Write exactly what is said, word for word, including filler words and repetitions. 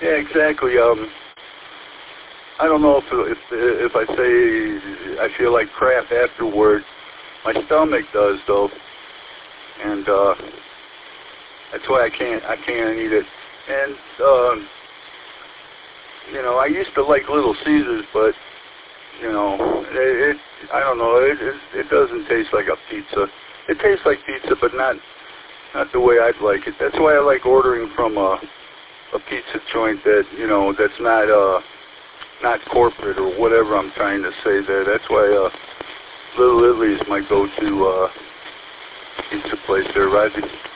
Yeah, exactly. Um, I don't know if if if I say I feel like crap afterward. My stomach does though, and uh, that's why I can't I can't eat it. And um, you know, I used to like Little Caesars, but you know, it, it I don't know. It, it it doesn't taste like a pizza. It tastes like pizza, but not not the way I'd like it. That's why I like ordering from a a pizza joint that you know that's not uh not corporate or whatever I'm trying to say there. That's why uh, Little Italy is my go-to uh, pizza place there, Rodney.